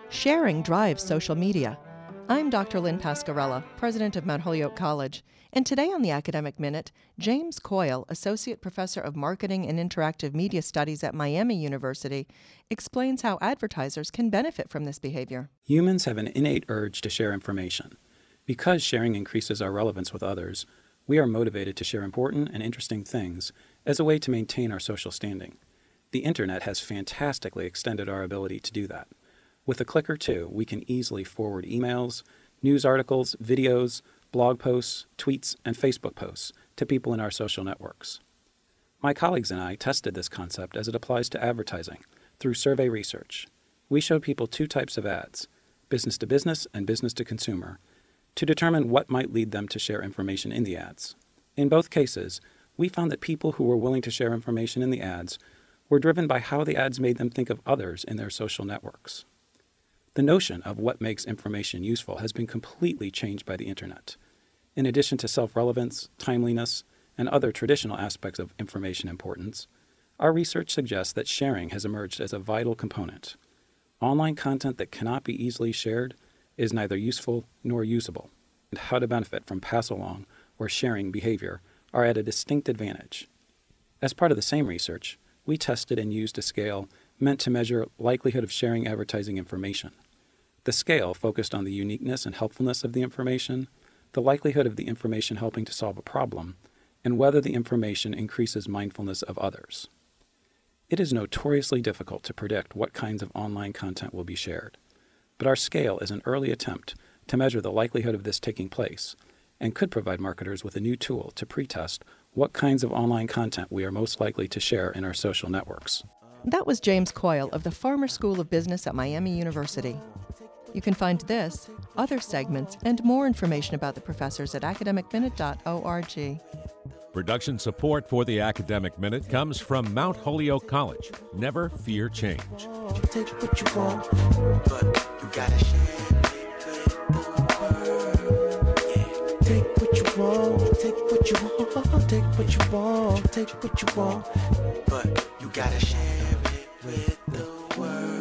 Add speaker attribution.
Speaker 1: Sharing drives social media. I'm Dr. Lynn Pascarella, president of Mount Holyoke College, and today on the Academic Minute, James Coyle, associate professor of marketing and interactive media studies at Miami University, explains how advertisers can benefit from this behavior.
Speaker 2: Humans have an innate urge to share information. Because sharing increases our relevance with others, we are motivated to share important and interesting things as a way to maintain our social standing. The internet has fantastically extended our ability to do that. With a click or two, we can easily forward emails, news articles, videos, blog posts, tweets, and Facebook posts to people in our social networks. My colleagues and I tested this concept as it applies to advertising through survey research. We showed people two types of ads, business to business and business to consumer, to determine what might lead them to share information in the ads. In both cases, we found that people who were willing to share information in the ads were driven by how the ads made them think of others in their social networks. The notion of what makes information useful has been completely changed by the internet. In addition to self-relevance, timeliness, and other traditional aspects of information importance, our research suggests that sharing has emerged as a vital component. Online content that cannot be easily shared is neither useful nor usable, and how to benefit from pass-along or sharing behavior are at a distinct advantage. As part of the same research, we tested and used a scale meant to measure likelihood of sharing advertising information. The scale focused on the uniqueness and helpfulness of the information, the likelihood of the information helping to solve a problem, and whether the information increases mindfulness of others. It is notoriously difficult to predict what kinds of online content will be shared, but our scale is an early attempt to measure the likelihood of this taking place and could provide marketers with a new tool to pre-test what kinds of online content we are most likely to share in our social networks.
Speaker 1: That was James Coyle of the Farmer School of Business at Miami University. You can find this, other segments, and more information about the professors at academicminute.org.
Speaker 3: Production support for the Academic Minute comes from Mount Holyoke College. Never fear change.
Speaker 4: Take what you want, but you gotta share it with the world. Yeah. Take what you want, take what you want, take what you want, take what you want, but you gotta share it with the world.